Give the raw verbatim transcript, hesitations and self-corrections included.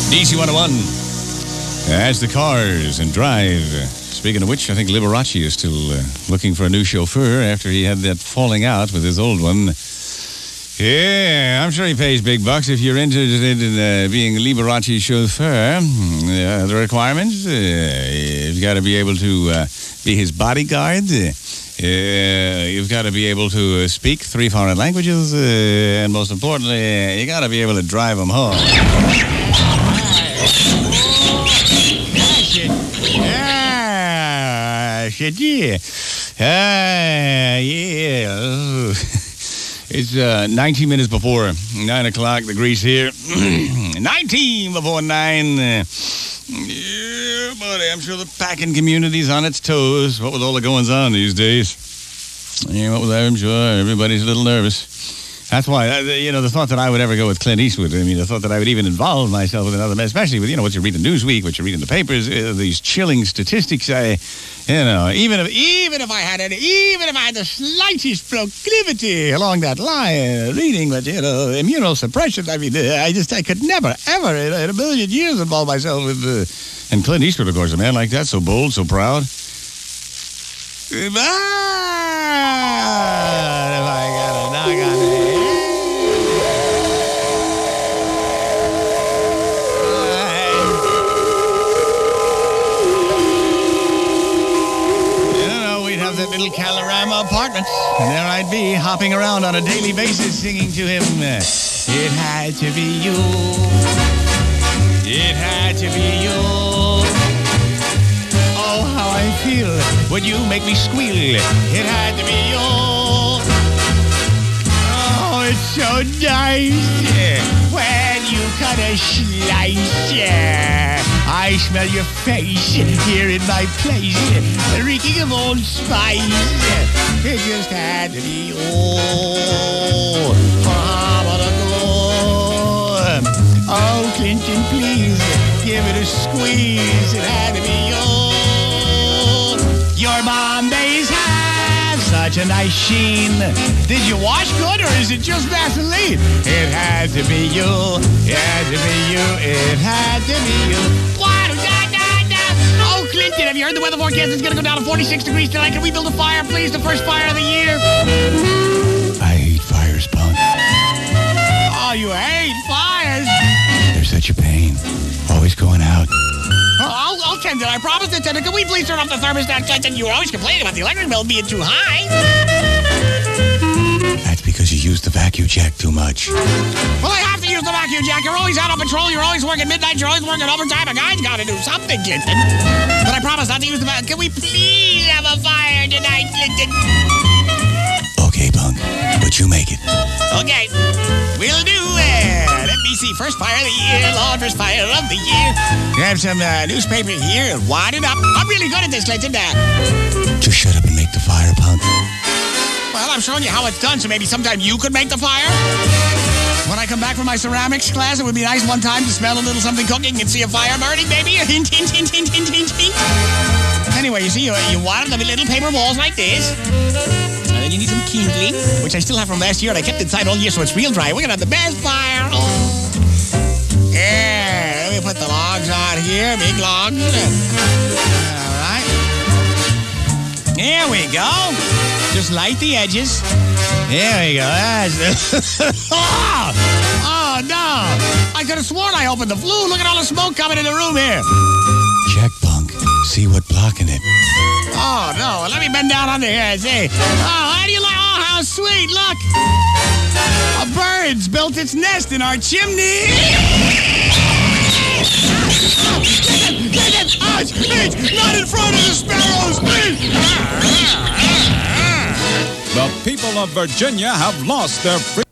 D C one oh one. As the Cars and Drive. Speaking of which, I think Liberace is still uh, looking for a new chauffeur after he had that falling out with his old one. Yeah, I'm sure he pays big bucks if you're interested in uh, being Liberace's chauffeur. Uh, the requirements, uh, you've got to be able to uh, be his bodyguard. Uh, you've got to be able to uh, speak three foreign languages. Uh, and most importantly, uh, you got to be able to drive him home. Ah, shit, yeah. Ah, yeah. It's uh, nineteen minutes before nine o'clock, the grease here. nineteen before nine. Uh, yeah, buddy, I'm sure the packing community's on its toes. What with all the goings on these days? Yeah, what with that, I'm sure everybody's a little nervous. That's why, uh, you know, the thought that I would ever go with Clint Eastwood, I mean, the thought that I would even involve myself with another man, especially with, you know, what you read in Newsweek, what you read in the papers, uh, these chilling statistics, I, you know, even if, even if I had any, even if I had the slightest proclivity along that line, uh, reading, but, you know, immunosuppression, I mean, uh, I just, I could never, ever in a, in a million years involve myself with, uh, and Clint Eastwood, of course, a man like that, so bold, so proud. Little Calorama apartment, and there I'd be hopping around on a daily basis singing to him, uh, it had to be you, it had to be you, oh how I feel when you make me squeal, it had to be you, oh it's so nice, yeah. When you cut a slice, yeah. I smell your face here in my place, reeking of Old Spice. It just had to be oh, oh, Clinton, please give it a squeeze. It had to be oh, your Bombays have such a nice sheen. Did you wash good or is it just Vaseline? It had to be you. It had to be you. It had to be you. Oh, Clinton, have you heard the weather forecast? It's going to go down to forty-six degrees tonight. Can we build a fire, please? The first fire of the year. I hate fires, punk. Oh, you hate fires? They're such a pain. Always going out. Oh, I'll, I'll tend it. I promise to tend it. Can we please turn off the thermostat, Clinton? You were always complaining about the electric bill being too high. That's because you use the vacuum jack too much. Well, I have to use the vacuum jack. You're always out on patrol. You're always working midnight. You're always working overtime. A guy's got to do something, Clinton. But I promise not to use the vacuum. Can we please have a fire tonight, Clinton? Okay, punk. But you make it. Okay. We'll do it. Let me see. First fire of the year. Lord, first fire of the year. Grab some uh, newspaper here and wad it up. I'm really good at this, Clinton. Uh, Just shut up and make the fire, punk. Well, I'm showing you how it's done, so maybe sometime you could make the fire? When I come back from my ceramics class, it would be nice one time to smell a little something cooking and see a fire burning, maybe. A hint, hint, hint, hint, hint, hint, hint. Anyway, you see, you, you want them little paper balls like this. And then you need some kindling, which I still have from last year, and I kept inside all year, so it's real dry. We're going to have the best fire. Oh. Yeah, let me put the logs on here, big logs. All right. Here we go. Just light the edges. There we go. oh, oh, no. I could have sworn I opened the flue. Look at all the smoke coming in the room here. Check, punk. See what blocking it. Oh, no. Let me bend down under here and see. Oh, how do you like? Oh, how sweet. Look. A bird's built its nest in our chimney. Oh, get it. Ouch. Not in front of the sparrows. The people of Virginia have lost their freedom.